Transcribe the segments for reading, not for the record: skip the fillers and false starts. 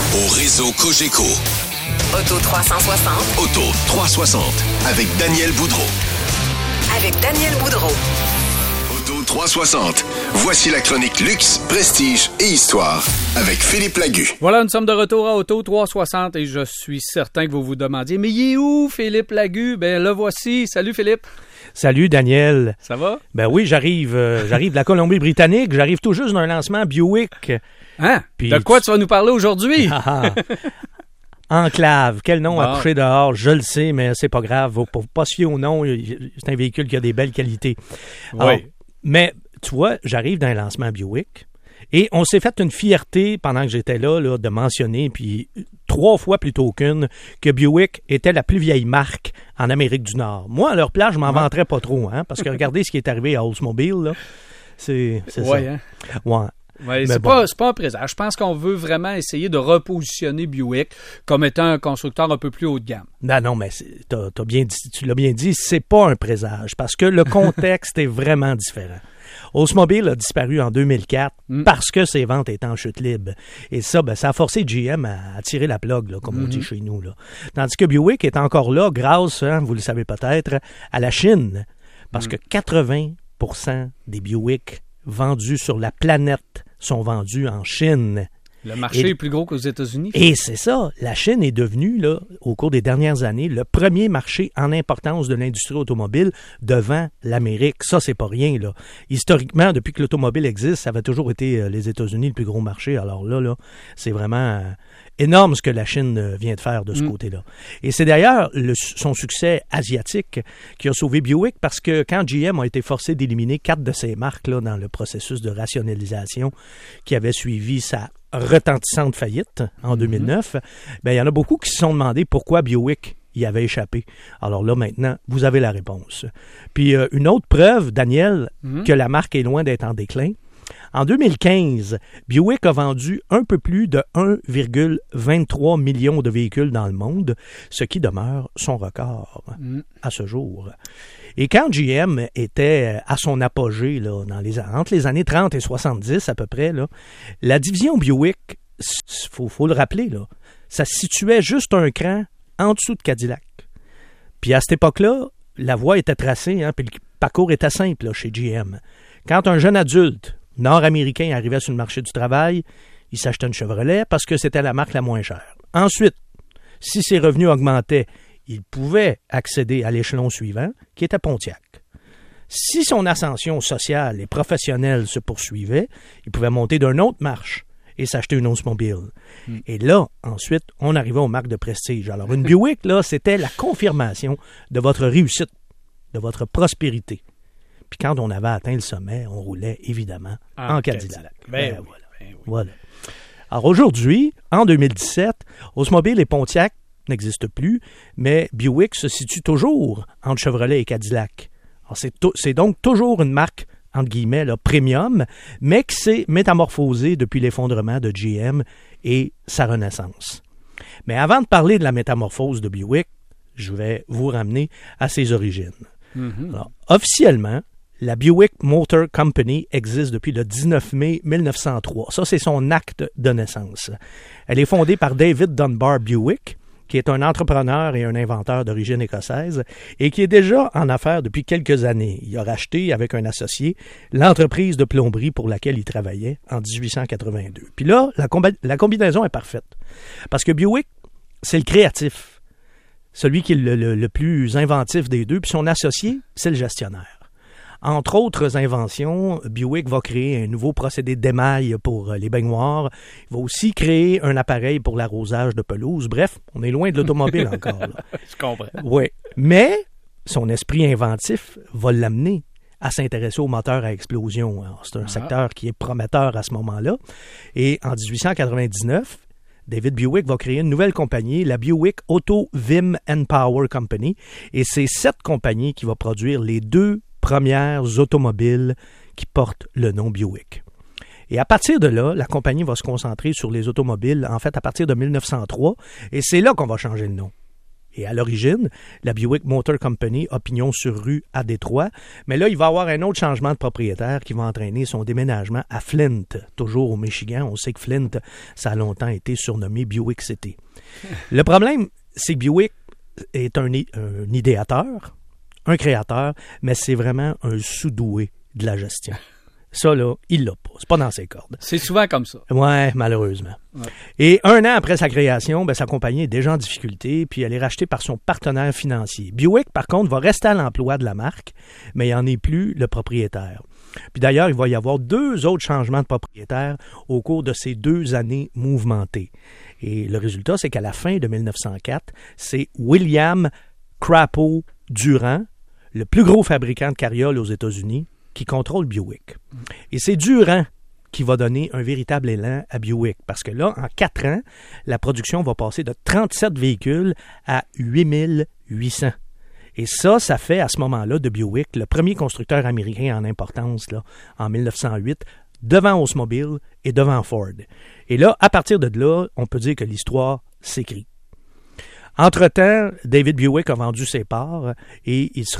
au réseau Cogeco. Auto 360. Auto 360 avec Daniel Boudreau. Avec Daniel Boudreau. Auto 360. Voici la chronique luxe, prestige et histoire avec Philippe Lagu. Voilà, nous sommes de retour à Auto 360 et je suis certain que vous vous demandiez, mais il est où Philippe Lagu? Ben le voici. Salut Philippe. Salut Daniel. Ça va? Ben oui, j'arrive de la Colombie-Britannique. J'arrive tout juste d'un lancement Buick. Hein? Puis, de quoi tu vas nous parler aujourd'hui? Enclave. Quel nom bon. à coucher dehors? Je le sais, mais c'est pas grave. Faut pas se fier au nom. C'est un véhicule qui a des belles qualités. Alors, Oui. mais tu vois, j'arrive d'un lancement Buick. Et on s'est fait une fierté pendant que j'étais là de mentionner, puis 3 fois plutôt qu'une, que Buick était la plus vieille marque en Amérique du Nord. Moi, à leur place, je m'en vanterais pas trop, hein, parce que regardez ce qui est arrivé à Oldsmobile, là. C'est ça. Hein? Ouais. Ouais, c'est bon. pas un présage. Je pense qu'on veut vraiment essayer de repositionner Buick comme étant un constructeur un peu plus haut de gamme. Non, mais tu l'as bien dit, c'est pas un présage, parce que le contexte est vraiment différent. Oldsmobile a disparu en 2004 parce que ses ventes étaient en chute libre. Et ça, ça a forcé GM à tirer la plug, là, comme on dit chez nous, là. Tandis que Buick est encore là grâce, vous le savez peut-être, à la Chine. Parce que 80% des Buick vendus sur la planète sont vendus en Chine. Le marché est plus gros qu'aux États-Unis. Et c'est ça, la Chine est devenue, là, au cours des dernières années, le premier marché en importance de l'industrie automobile devant l'Amérique. Ça, c'est pas rien, là. Historiquement, depuis que l'automobile existe, ça avait toujours été les États-Unis le plus gros marché. Alors là, c'est vraiment énorme ce que la Chine vient de faire de ce côté-là. Et c'est d'ailleurs son succès asiatique qui a sauvé Buick, parce que quand GM a été forcé d'éliminer 4 de ses marques là, dans le processus de rationalisation qui avait suivi sa retentissante faillite en 2009, il y en a beaucoup qui se sont demandé pourquoi Buick y avait échappé. Alors là, maintenant, vous avez la réponse. Puis une autre preuve, Daniel, que la marque est loin d'être en déclin. En 2015, Buick a vendu un peu plus de 1,23 million de véhicules dans le monde, ce qui demeure son record à ce jour. Et quand GM était à son apogée, là, entre les années 30 et 70 à peu près, là, la division Buick, faut le rappeler, là, ça se situait juste un cran en dessous de Cadillac. Puis à cette époque-là, la voie était tracée, puis le parcours était simple là, chez GM. Quand un jeune adulte nord-américain arrivait sur le marché du travail, il s'achetait une Chevrolet parce que c'était la marque la moins chère. Ensuite, si ses revenus augmentaient, il pouvait accéder à l'échelon suivant, qui était Pontiac. Si son ascension sociale et professionnelle se poursuivait, il pouvait monter d'une autre marche et s'acheter une Oldsmobile. Et là, ensuite, on arrivait aux marques de prestige. Alors, une Buick, là, c'était la confirmation de votre réussite, de votre prospérité. Puis quand on avait atteint le sommet, on roulait évidemment en Cadillac. Voilà. Alors aujourd'hui, en 2017, Oldsmobile et Pontiac n'existent plus, mais Buick se situe toujours entre Chevrolet et Cadillac. Alors c'est donc toujours une marque, entre guillemets, là, premium, mais qui s'est métamorphosée depuis l'effondrement de GM et sa renaissance. Mais avant de parler de la métamorphose de Buick, je vais vous ramener à ses origines. Alors, officiellement, la Buick Motor Company existe depuis le 19 mai 1903. Ça, c'est son acte de naissance. Elle est fondée par David Dunbar Buick, qui est un entrepreneur et un inventeur d'origine écossaise et qui est déjà en affaires depuis quelques années. Il a racheté avec un associé l'entreprise de plomberie pour laquelle il travaillait en 1882. Puis là, la combinaison est parfaite. Parce que Buick, c'est le créatif, celui qui est le plus inventif des deux, puis son associé, c'est le gestionnaire. Entre autres inventions, Buick va créer un nouveau procédé d'émail pour les baignoires. Il va aussi créer un appareil pour l'arrosage de pelouse. Bref, on est loin de l'automobile encore. Là. Je comprends. Oui, mais son esprit inventif va l'amener à s'intéresser aux moteurs à explosion. Alors, c'est un secteur qui est prometteur à ce moment-là. Et en 1899, David Buick va créer une nouvelle compagnie, la Buick Auto Vim and Power Company. Et c'est cette compagnie qui va produire les 2 premières automobiles qui portent le nom Buick. Et à partir de là, la compagnie va se concentrer sur les automobiles, en fait, à partir de 1903, et c'est là qu'on va changer le nom. Et à l'origine, la Buick Motor Company a pignon sur rue à Détroit. Mais là, il va y avoir un autre changement de propriétaire qui va entraîner son déménagement à Flint, toujours au Michigan. On sait que Flint, ça a longtemps été surnommé Buick City. Le problème, c'est que Buick est un idéateur, un créateur, mais c'est vraiment un sous-doué de la gestion. Ça, là, il l'a pas. C'est pas dans ses cordes. C'est souvent comme ça. Ouais, malheureusement. Ouais. Et 1 an après sa création, sa compagnie est déjà en difficulté, puis elle est rachetée par son partenaire financier. Buick, par contre, va rester à l'emploi de la marque, mais il n'en est plus le propriétaire. Puis d'ailleurs, il va y avoir 2 autres changements de propriétaire au cours de ces 2 années mouvementées. Et le résultat, c'est qu'à la fin de 1904, c'est William Crapo Durand, le plus gros fabricant de carrioles aux États-Unis, qui contrôle Buick. Et c'est Durand qui va donner un véritable élan à Buick. Parce que là, en 4 ans, la production va passer de 37 véhicules à 8800. Et ça fait à ce moment-là de Buick le premier constructeur américain en importance, là, en 1908, devant Oldsmobile et devant Ford. Et là, à partir de là, on peut dire que l'histoire s'écrit. Entre-temps, David Buick a vendu ses parts et il se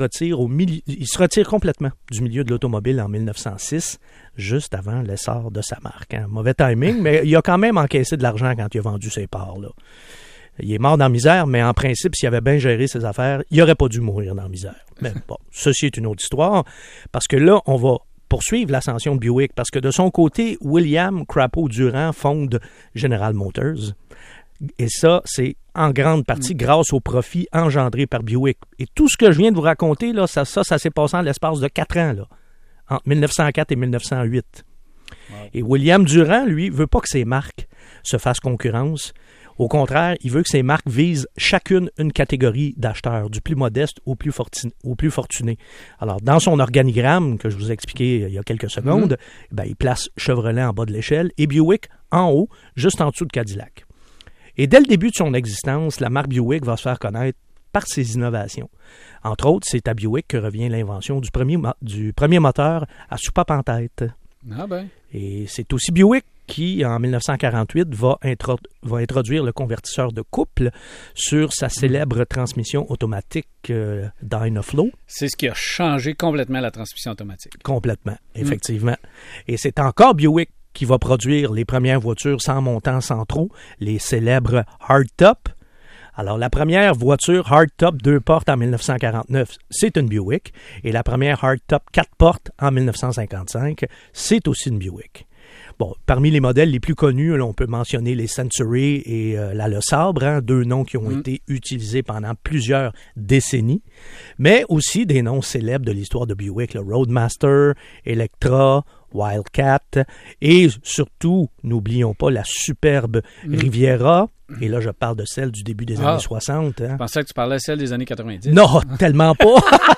retire complètement du milieu de l'automobile en 1906, juste avant l'essor de sa marque. Mauvais timing, mais il a quand même encaissé de l'argent quand il a vendu ses parts, là. Il est mort dans la misère, mais en principe, s'il avait bien géré ses affaires, il n'aurait pas dû mourir dans la misère. Mais bon, ceci est une autre histoire, parce que là, on va poursuivre l'ascension de Buick, parce que de son côté, William Crapo Durand fonde General Motors. Et ça, c'est en grande partie grâce aux profits engendrés par Buick. Et tout ce que je viens de vous raconter, là, ça s'est passé en l'espace de 4 ans, là, entre 1904 et 1908. Wow. Et William Durand, lui, veut pas que ses marques se fassent concurrence. Au contraire, il veut que ces marques visent chacune une catégorie d'acheteurs, du plus modeste au plus fortuné. Alors, dans son organigramme, que je vous ai expliqué il y a quelques secondes, il place Chevrolet en bas de l'échelle et Buick en haut, juste en dessous de Cadillac. Et dès le début de son existence, la marque Buick va se faire connaître par ses innovations. Entre autres, c'est à Buick que revient l'invention du premier moteur à soupape en tête. Ah ben. Et c'est aussi Buick qui, en 1948, va introduire le convertisseur de couple sur sa célèbre transmission automatique Dynaflow. C'est ce qui a changé complètement la transmission automatique. Complètement, effectivement. Et c'est encore Buick qui va produire les premières voitures sans montant, sans trou, les célèbres hardtop. Alors, la première voiture hardtop 2 portes en 1949, c'est une Buick. Et la première hardtop 4 portes en 1955, c'est aussi une Buick. Bon, parmi les modèles les plus connus, là, on peut mentionner les Century et la Le Sabre, 2 noms qui ont été utilisés pendant plusieurs décennies, mais aussi des noms célèbres de l'histoire de Buick, le Roadmaster, Electra, Wildcat, et surtout, n'oublions pas la superbe Riviera, et là je parle de celle du début des années 60. Je pensais que tu parlais de celle des années 90. Non, tellement pas!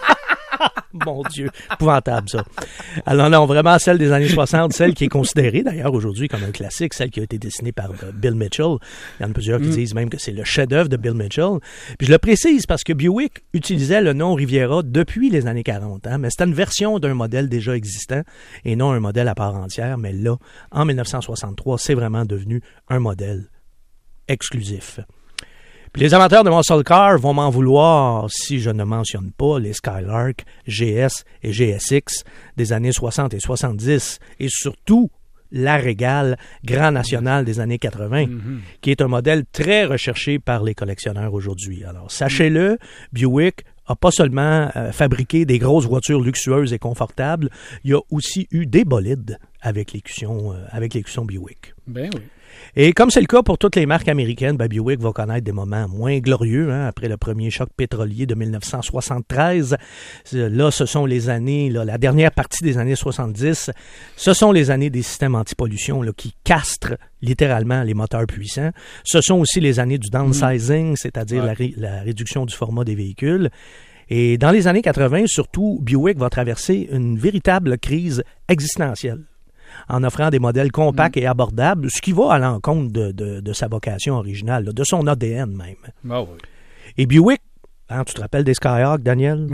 Mon Dieu, épouvantable ça. Alors non, vraiment celle des années 60, celle qui est considérée d'ailleurs aujourd'hui comme un classique, celle qui a été dessinée par Bill Mitchell. Il y en a plusieurs qui disent même que c'est le chef-d'œuvre de Bill Mitchell. Puis je le précise parce que Buick utilisait le nom Riviera depuis les années 40, mais c'était une version d'un modèle déjà existant et non un modèle à part entière. Mais là, en 1963, c'est vraiment devenu un modèle exclusif. Puis les amateurs de muscle car vont m'en vouloir si je ne mentionne pas les Skylark, GS et GSX des années 60 et 70 et surtout la Régale Grand National des années 80, qui est un modèle très recherché par les collectionneurs aujourd'hui. Alors, sachez-le, Buick n'a pas seulement fabriqué des grosses voitures luxueuses et confortables, il y a aussi eu des bolides avec l'écusson Buick. Ben oui. Et comme c'est le cas pour toutes les marques américaines, Buick va connaître des moments moins glorieux après le premier choc pétrolier de 1973. Là, ce sont les années, la dernière partie des années 70, ce sont les années des systèmes anti-pollution qui castrent littéralement les moteurs puissants. Ce sont aussi les années du downsizing, c'est-à-dire la réduction du format des véhicules. Et dans les années 80, surtout, Buick va traverser une véritable crise existentielle en offrant des modèles compacts et abordables, ce qui va à l'encontre de sa vocation originale, de son ADN même. Ah oui. Et Buick, tu te rappelles des Skyhawk, Daniel? Oui.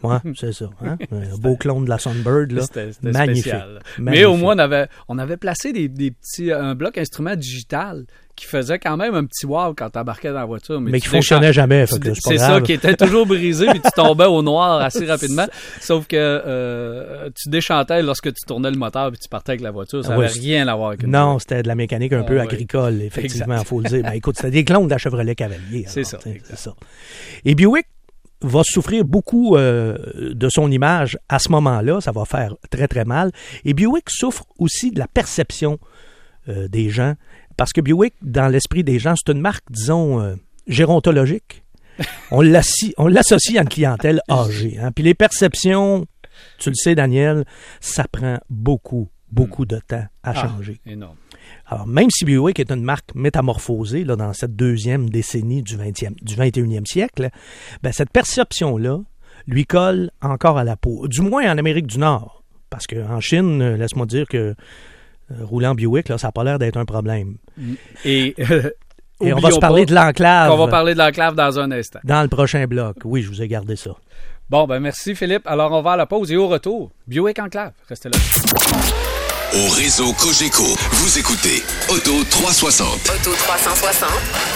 Ouais, c'est ça. Hein? Un beau clone de la Sunbird, là. C'était magnifique. spécial. Magnifique. Mais au moins, on avait placé un bloc instrument digital qui faisait quand même un petit wow quand t'embarquais dans la voiture. Mais qui fonctionnait jamais. Fait que c'est pas grave. ça, qui était toujours brisé, puis tu tombais au noir assez rapidement. Sauf que tu déchantais lorsque tu tournais le moteur puis tu partais avec la voiture. Ça n'avait rien à voir avec Non, c'était de la mécanique un peu agricole, effectivement, il faut le dire. Ben, écoute, c'était des clones de la Chevrolet Cavalier. C'est ça. Et Buick va souffrir beaucoup de son image à ce moment-là. Ça va faire très, très mal. Et Buick souffre aussi de la perception des gens. Parce que Buick, dans l'esprit des gens, c'est une marque, disons, gérontologique. On l'associe à une clientèle âgée. Hein? Puis les perceptions, tu le sais, Daniel, ça prend beaucoup de temps à changer. Énorme. Alors, même si Buick est une marque métamorphosée là, dans cette deuxième décennie du 21e siècle, ben, cette perception-là lui colle encore à la peau, du moins en Amérique du Nord. Parce qu'en Chine, laisse-moi dire que rouler en Buick, là, ça n'a pas l'air d'être un problème. Et on va se parler de l'enclave. On va parler de l'enclave dans un instant. Dans le prochain bloc. Oui, je vous ai gardé ça. Bon, ben merci Philippe. Alors, on va à la pause et au retour, Buick Enclave. Restez là. Au réseau Cogeco, vous écoutez Auto 360. Auto 360.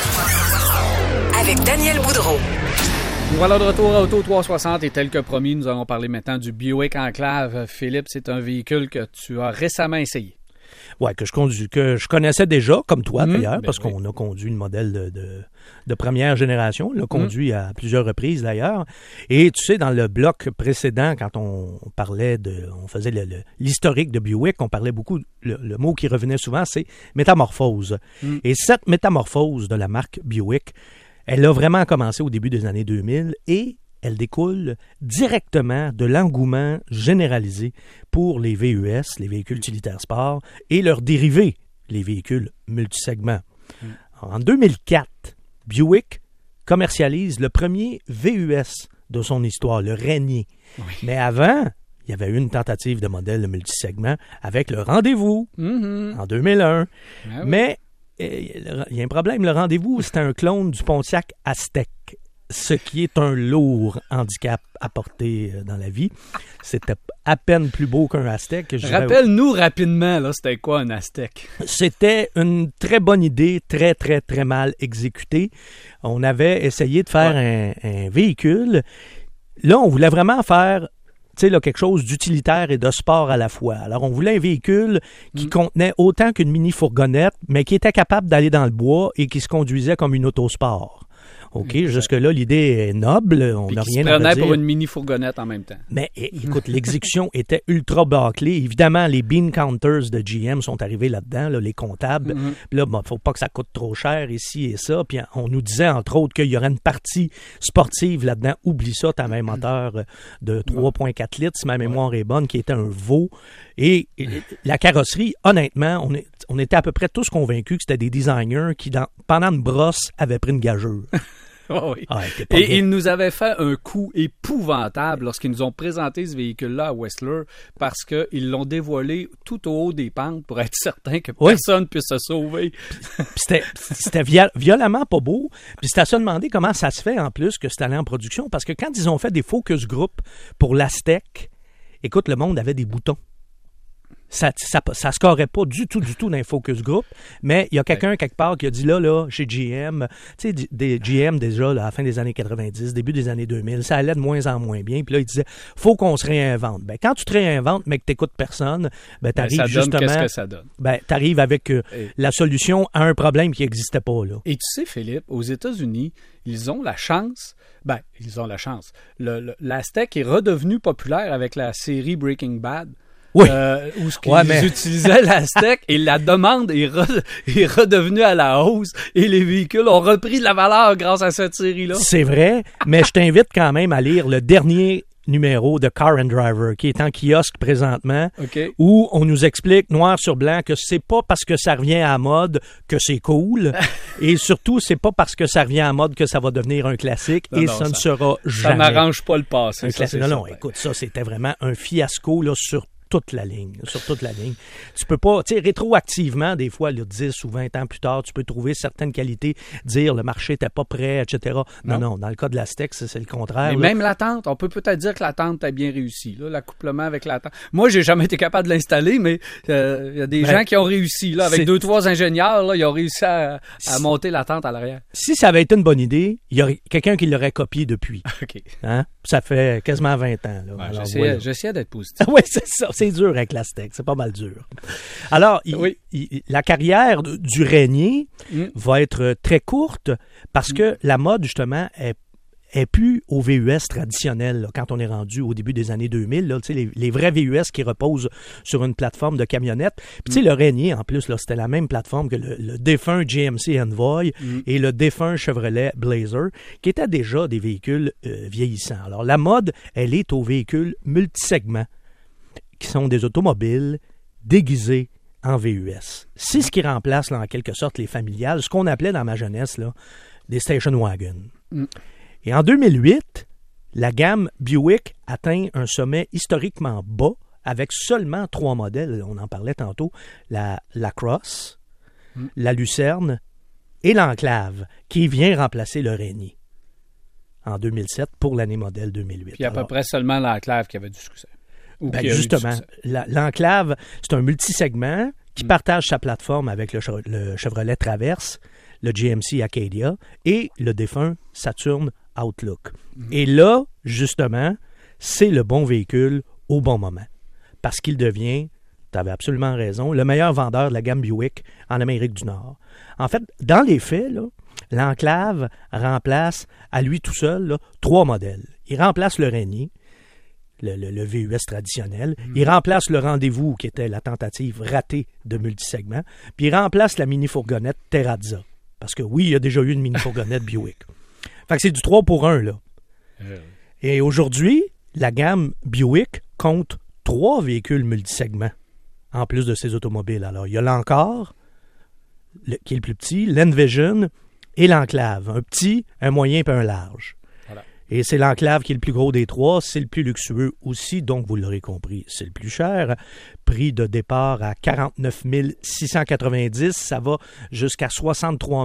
Avec Daniel Boudreau. Voilà de retour à Auto 360 et tel que promis, nous allons parler maintenant du Buick Enclave. Philippe, c'est un véhicule que tu as récemment essayé. Oui, que je connaissais déjà, comme toi d'ailleurs, parce oui. qu'on a conduit une modèle de première génération, l'a conduit à plusieurs reprises d'ailleurs. Et tu sais, dans le bloc précédent, quand on faisait l'historique de Buick, on parlait beaucoup, le mot qui revenait souvent, c'est métamorphose. Et cette métamorphose de la marque Buick, elle a vraiment commencé au début des années 2000 et elle découle directement de l'engouement généralisé pour les VUS, les véhicules utilitaires sport, et leurs dérivés, les véhicules multisegments. En 2004, Buick commercialise le premier VUS de son histoire, le Rainier. Oui. Mais avant, il y avait eu une tentative de modèle de multisegment avec le Rendez-vous en 2001. Ah oui. Mais il y a un problème, le Rendez-vous, c'était un clone du Pontiac Aztek. Ce qui est un lourd handicap à porter dans la vie. C'était à peine plus beau qu'un Aztek. Rappelle-nous rapidement, là, c'était quoi un Aztek? C'était une très bonne idée, très, très, très mal exécutée. On avait essayé de faire un véhicule. Là, on voulait vraiment faire quelque chose d'utilitaire et de sport à la fois. Alors, on voulait un véhicule qui contenait autant qu'une mini-fourgonnette, mais qui était capable d'aller dans le bois et qui se conduisait comme une autosport. OK, jusque-là, l'idée est noble, on n'a rien à redire. Prenait pour une mini-fourgonnette en même temps. Mais écoute, l'exécution était ultra bâclée. Évidemment, les bean counters de GM sont arrivés là-dedans, là, les comptables. Puis là, faut pas que ça coûte trop cher ici et ça. Puis on nous disait, entre autres, qu'il y aurait une partie sportive là-dedans. Oublie ça, t'as un moteur de 3,4 litres, si ma mémoire est bonne, qui était un veau. Et la carrosserie, honnêtement, on était à peu près tous convaincus que c'était des designers qui, pendant une brosse, avaient pris une gageure. Oh oui. Et ils nous avaient fait un coup épouvantable lorsqu'ils nous ont présenté ce véhicule-là à Whistler parce qu'ils l'ont dévoilé tout au haut des pentes pour être certain que personne ne puisse se sauver. Puis c'était violemment pas beau. Puis c'était à se demander comment ça se fait en plus que c'est allé en production parce que quand ils ont fait des focus group pour l'Aztek, écoute, le monde avait des boutons. Ça scorait pas du tout dans les focus group, mais il y a quelqu'un quelque part qui a dit là, chez GM, tu sais, des GM déjà là, à la fin des années 90, début des années 2000, ça allait de moins en moins bien, puis là, il disait, faut qu'on se réinvente. Ben, quand tu te réinventes, mais que t'écoutes personne, ben, t'arrives justement... Qu'est-ce que ça donne? Ben, t'arrives avec la solution à un problème qui n'existait pas, là. Et tu sais, Philippe, aux États-Unis, ils ont la chance... l'Aztek est redevenu populaire avec la série Breaking Bad. Oui. Où ils utilisaient l'Aztek et la demande est redevenue à la hausse et les véhicules ont repris de la valeur grâce à cette série-là. C'est vrai, mais je t'invite quand même à lire le dernier numéro de Car and Driver qui est en kiosque présentement, où on nous explique noir sur blanc que c'est pas parce que ça revient à la mode que c'est cool et surtout c'est pas parce que ça revient à la mode que ça va devenir un classique ne sera jamais. Ça n'arrange pas le passé. Non, écoute, ça c'était vraiment un fiasco là, sur toute la ligne. Tu peux pas, tu sais, rétroactivement, des fois, là, 10 ou 20 ans plus tard, tu peux trouver certaines qualités, dire le marché n'était pas prêt, etc. Non, dans le cas de l'Aztec, c'est le contraire. Mais même l'attente, on peut peut-être dire que l'attente a bien réussi, là, l'accouplement avec l'attente. Moi, j'ai jamais été capable de l'installer, mais il y a des gens qui ont réussi, là, avec 2-3 ingénieurs, là, ils ont réussi à monter l'attente à l'arrière. Si ça avait été une bonne idée, il y aurait quelqu'un qui l'aurait copié depuis. OK. Hein? Ça fait quasiment 20 ans. Là. Ouais, j'essayais d'être positif. Oui, c'est ça. C'est dur avec l'Aztec. C'est pas mal dur. Alors, la carrière du Régnier va être très courte parce que la mode, justement, est plus au VUS traditionnel, là, quand on est rendu au début des années 2000, là, les vrais VUS qui reposent sur une plateforme de camionnette. Puis le Régnier, en plus, là, c'était la même plateforme que le défunt GMC Envoy et le défunt Chevrolet Blazer, qui étaient déjà des véhicules vieillissants. Alors, la mode, elle est aux véhicules multisegments, qui sont des automobiles déguisés en VUS. C'est ce qui remplace, là, en quelque sorte, les familiales, ce qu'on appelait dans ma jeunesse, là, des station wagons. Et en 2008, la gamme Buick atteint un sommet historiquement bas avec seulement 3 modèles. On en parlait tantôt. La Cross, la Lucerne et l'Enclave, qui vient remplacer le Régnier en 2007 pour l'année modèle 2008. Puis à peu près seulement l'Enclave qui avait du succès. Justement, l'Enclave, c'est un multisegment qui partage sa plateforme avec le Chevrolet Traverse, le GMC Acadia et le défunt Saturn Outlook. Et là, justement, c'est le bon véhicule au bon moment. Parce qu'il devient, tu avais absolument raison, le meilleur vendeur de la gamme Buick en Amérique du Nord. En fait, dans les faits, là, l'Enclave remplace à lui tout seul là, 3 modèles. Il remplace le Régnier, le VUS traditionnel. Il remplace le Rendez-vous, qui était la tentative ratée de multisegment. Puis il remplace la mini-fourgonnette Terrazza. Parce que oui, il y a déjà eu une mini-fourgonnette Buick. Fait que c'est du 3 pour 1, là. Et aujourd'hui, la gamme Buick compte 3 véhicules multisegments, en plus de ses automobiles. Alors, il y a l'Encore, qui est le plus petit, l'Envision et l'Enclave. Un petit, un moyen et un large. Voilà. Et c'est l'Enclave qui est le plus gros des 3. C'est le plus luxueux aussi, donc vous l'aurez compris, c'est le plus cher. Prix de départ à 49 690. Ça va jusqu'à 63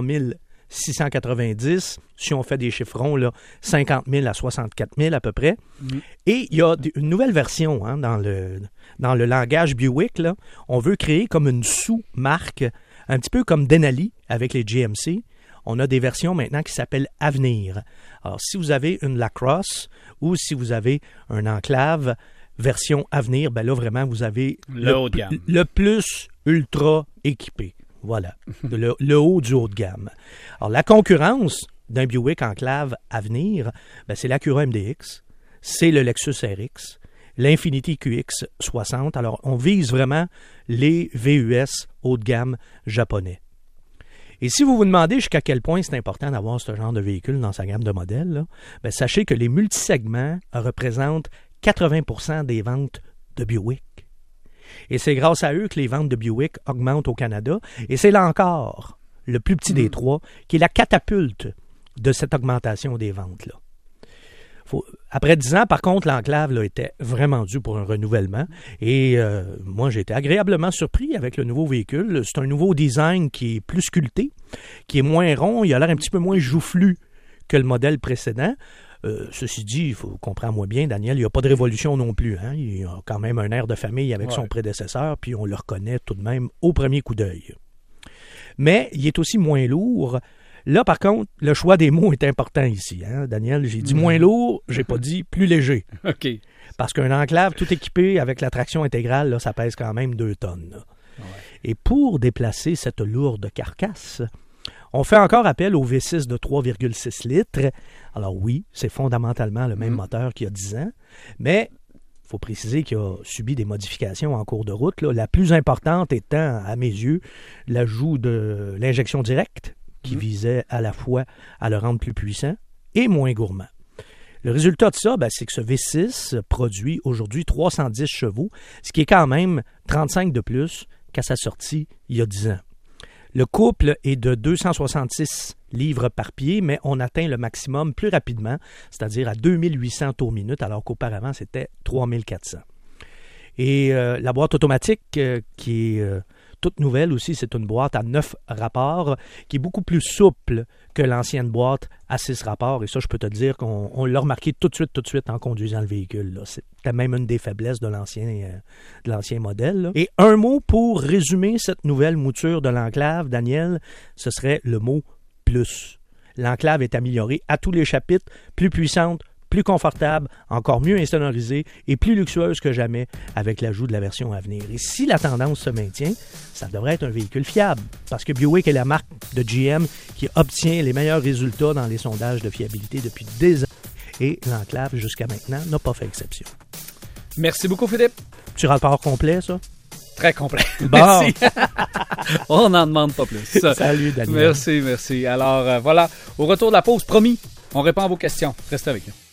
690. Si on fait des chiffrons, là, 50 000 à 64 000 à peu près. Et il y a une nouvelle version hein, dans le langage Buick. Là. On veut créer comme une sous-marque, un petit peu comme Denali avec les GMC. On a des versions maintenant qui s'appellent Avenir. Alors, si vous avez une Lacrosse ou si vous avez un Enclave version Avenir, ben là, vraiment, vous avez le plus ultra équipé. Voilà, le haut du haut de gamme. Alors, la concurrence d'un Buick Enclave Avenir, ben, c'est l'Acura MDX, c'est le Lexus RX, l'Infiniti QX60. Alors, on vise vraiment les VUS haut de gamme japonais. Et si vous vous demandez jusqu'à quel point c'est important d'avoir ce genre de véhicule dans sa gamme de modèles, là, ben, sachez que les multisegments représentent 80% des ventes de Buick. Et c'est grâce à eux que les ventes de Buick augmentent au Canada. Et c'est là encore le plus petit des 3 qui est la catapulte de cette augmentation des ventes-là. Après 10 ans, par contre, l'Enclave là, était vraiment dû pour un renouvellement. Et moi, j'ai été agréablement surpris avec le nouveau véhicule. C'est un nouveau design qui est plus sculpté, qui est moins rond. Il a l'air un petit peu moins joufflu que le modèle précédent. Ceci dit, il faut comprendre moi bien, Daniel, il n'y a pas de révolution non plus. Hein? Il a quand même un air de famille avec son prédécesseur, puis on le reconnaît tout de même au premier coup d'œil. Mais il est aussi moins lourd. Là, par contre, le choix des mots est important ici. Hein, Daniel, j'ai dit moins lourd, j'ai pas dit plus léger. OK. Parce qu'un Enclave tout équipé avec la traction intégrale, là, ça pèse quand même 2 tonnes. Ouais. Et pour déplacer cette lourde carcasse, on fait encore appel au V6 de 3,6 litres. Alors oui, c'est fondamentalement le même moteur qu'il y a 10 ans, mais il faut préciser qu'il a subi des modifications en cours de route. Là. La plus importante étant, à mes yeux, l'ajout de l'injection directe, qui visait à la fois à le rendre plus puissant et moins gourmand. Le résultat de ça, c'est que ce V6 produit aujourd'hui 310 chevaux, ce qui est quand même 35 de plus qu'à sa sortie il y a 10 ans. Le couple est de 266 livres par pied, mais on atteint le maximum plus rapidement, c'est-à-dire à 2800 tours minute, alors qu'auparavant, c'était 3400. Et la boîte automatique qui est toute nouvelle aussi, c'est une boîte à 9 rapports qui est beaucoup plus souple que l'ancienne boîte à 6 rapports. Et ça, je peux te dire qu'on l'a remarqué tout de suite en conduisant le véhicule, là. C'était même une des faiblesses de l'ancien modèle, là. Et un mot pour résumer cette nouvelle mouture de l'Enclave, Daniel, ce serait le mot « plus ». L'Enclave est améliorée à tous les chapitres, plus puissante, plus confortable, encore mieux insonorisée et plus luxueuse que jamais avec l'ajout de la version à venir. Et si la tendance se maintient, ça devrait être un véhicule fiable parce que Buick est la marque de GM qui obtient les meilleurs résultats dans les sondages de fiabilité depuis des années et l'Enclave, jusqu'à maintenant, n'a pas fait exception. Merci beaucoup, Philippe. Tu rapport complet, ça? Très complet. Bon. Merci. On n'en demande pas plus. Salut, Daniel. Merci. Alors, voilà. Au retour de la pause, promis, on répond à vos questions. Restez avec nous.